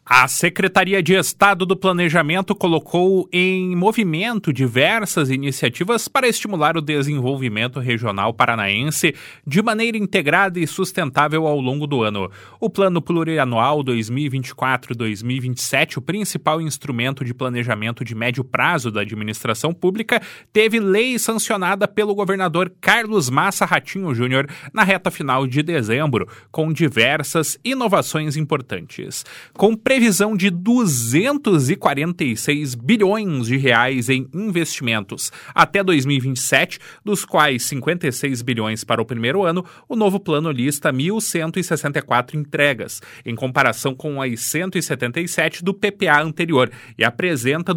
A Secretaria de Estado do Planejamento colocou em movimento diversas iniciativas para estimular o desenvolvimento regional paranaense de maneira integrada e sustentável ao longo do ano. O Plano Plurianual 2024-2027, o principal instrumento de planejamento de médio prazo da administração pública, teve lei sancionada pelo governador Carlos Massa Ratinho Júnior na reta final de dezembro, com diversas inovações importantes. Com previsão de 246 bilhões de reais em investimentos até 2027, dos quais 56 bilhões para o primeiro ano, o novo plano lista 1.164 entregas, em comparação com as 177 do PPA anterior, e apresenta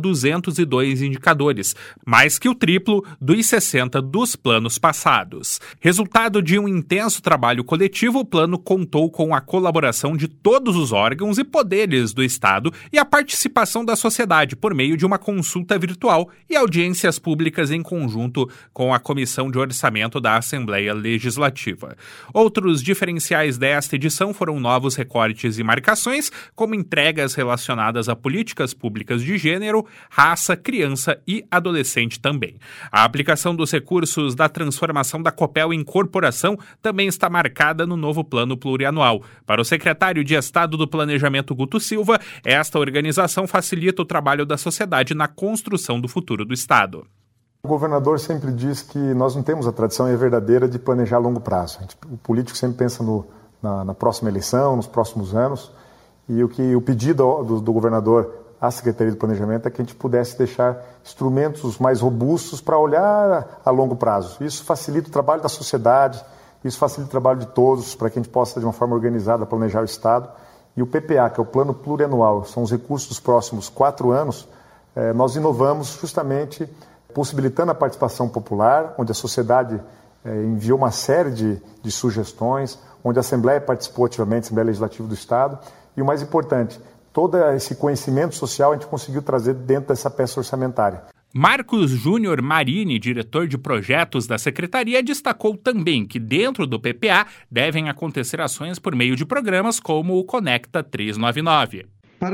202 indicadores, mais que o triplo dos 60 dos planos passados. Resultado de um intenso trabalho coletivo, o plano contou com a colaboração de todos os órgãos e poderes do Estado e a participação da sociedade por meio de uma consulta virtual e audiências públicas em conjunto com a Comissão de Orçamento da Assembleia Legislativa. Outros diferenciais desta edição foram novos recortes e marcações, como entregas relacionadas a políticas públicas de gênero, raça, criança e adolescente também. A aplicação dos recursos da transformação da Copel em corporação também está marcada no novo plano plurianual. Para o secretário de Estado do Planejamento, Guto Silva, esta organização facilita o trabalho da sociedade na construção do futuro do Estado. O governador sempre diz que nós não temos a tradição verdadeira de planejar a longo prazo. O político sempre pensa na próxima eleição, nos próximos anos, e o pedido do governador à Secretaria de Planejamento é que a gente pudesse deixar instrumentos mais robustos para olhar a longo prazo. Isso facilita o trabalho da sociedade, isso facilita o trabalho de todos, para que a gente possa, de uma forma organizada, planejar o Estado. E o PPA, que é o Plano Plurianual, são os recursos dos próximos 4 anos, nós inovamos justamente possibilitando a participação popular, onde a sociedade enviou uma série de sugestões, onde a Assembleia participou ativamente, a Assembleia Legislativa do Estado, e o mais importante, todo esse conhecimento social a gente conseguiu trazer dentro dessa peça orçamentária. Marcos Júnior Marini, diretor de projetos da Secretaria, destacou também que dentro do PPA devem acontecer ações por meio de programas como o Conecta 399. Para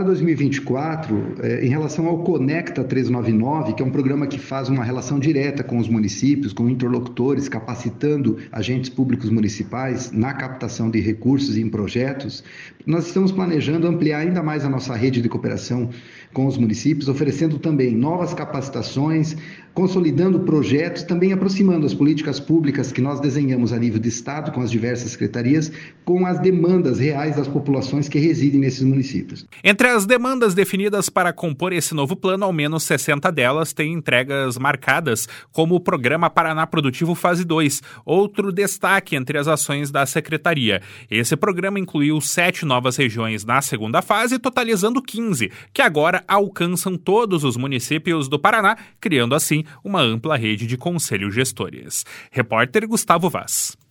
2024, em relação ao Conecta 399, que é um programa que faz uma relação direta com os municípios, com interlocutores, capacitando agentes públicos municipais na captação de recursos e em projetos, nós estamos planejando ampliar ainda mais a nossa rede de cooperação com os municípios, oferecendo também novas capacitações, consolidando projetos, também aproximando as políticas públicas que nós desenhamos a nível de Estado, com as diversas secretarias, com as demandas reais das populações que residem nesses municípios. Entre as demandas definidas para compor esse novo plano, ao menos 60 delas têm entregas marcadas, como o Programa Paraná Produtivo Fase 2, outro destaque entre as ações da Secretaria. Esse programa incluiu 7 novas regiões na segunda fase, totalizando 15, que agora alcançam todos os municípios do Paraná, criando assim uma ampla rede de conselhos gestores. Repórter Gustavo Vaz.